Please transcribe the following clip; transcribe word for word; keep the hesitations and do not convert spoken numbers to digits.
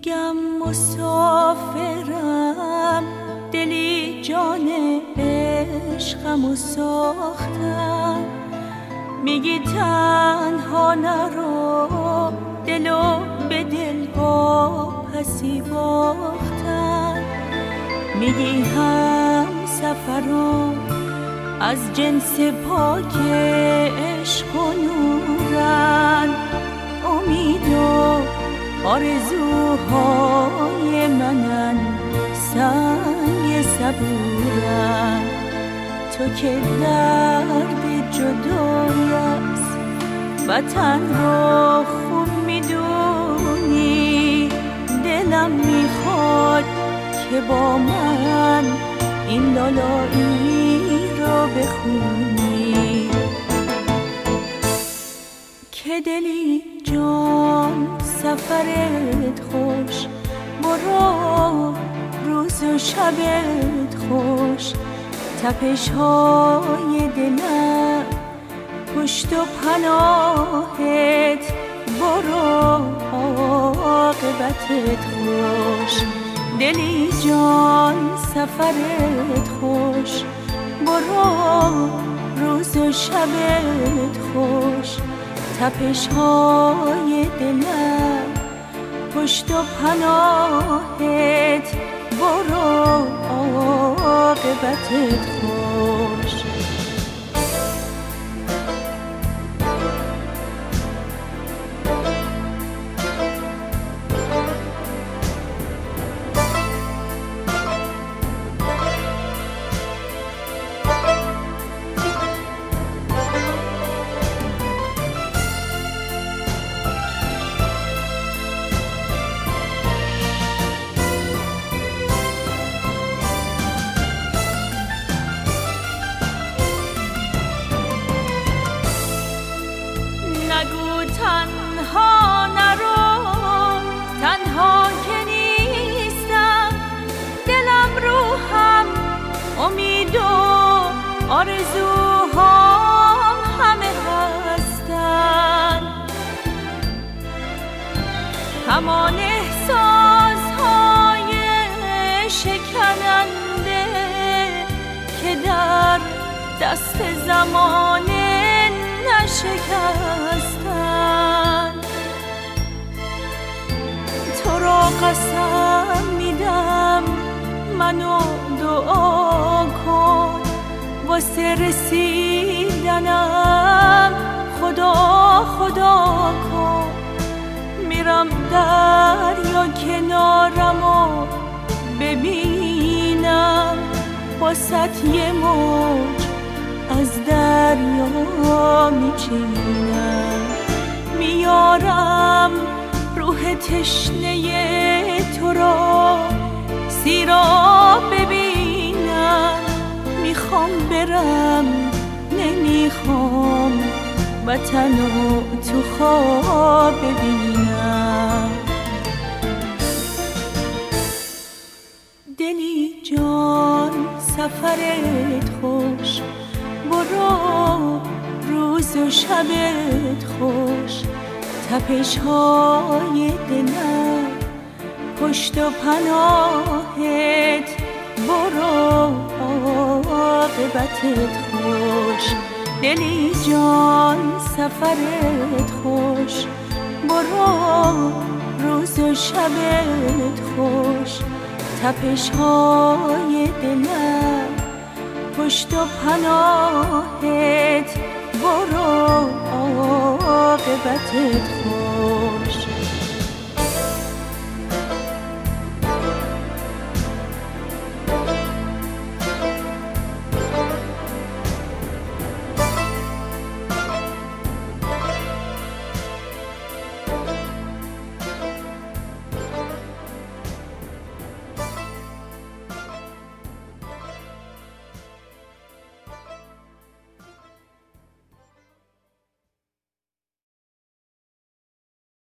میگم مسافرم، دلی جان عشقم و ساختم. میگی تنها نرو، دلو به دل با پسی باختم. میگی هم سفرم از جنس پاک عشق و نورن. امید و آرزوهای منن، سنگ صبورن. تو که درد جدایی است وطن رو خوب میدونی. دلم میخواد که با من این لالایی رو بخونی. که دلی جان سفرت خوش، برو روز و شبت خوش. تپش های دلم پشت و پناهت، برو عاقبتت خوش. دلی جان سفرت خوش، برو روز و شبت خوش. تپش های دلم پشت و پناهت، برو عاقبتت خوش. نگو تنها نرو، تنها که نیستم. دلم روحم امید و آرزوهام همه هستن. همان احساسهای شکننده که در دست زمانه نشکستن. تو را قسم میدم منو دعا کن، واسه رسیدنم خدا خدا کن. میرم دریا کنارم و ببینم، واسه یه موج از دریا میچینم. میارم روح تشنه تو را سیراب ببینم. میخوام برم نمیخوام وطنو تو خواب ببینم. دلی جان سفرت خوش، برو روز و شبت خوش. تپش های دلم پشت و پناهت، برو عاقبتت خوش. دلی جان سفرت خوش، برو روز و شبت خوش. تپش های دلم پشت و پناهت، برو عاقبتت خوش.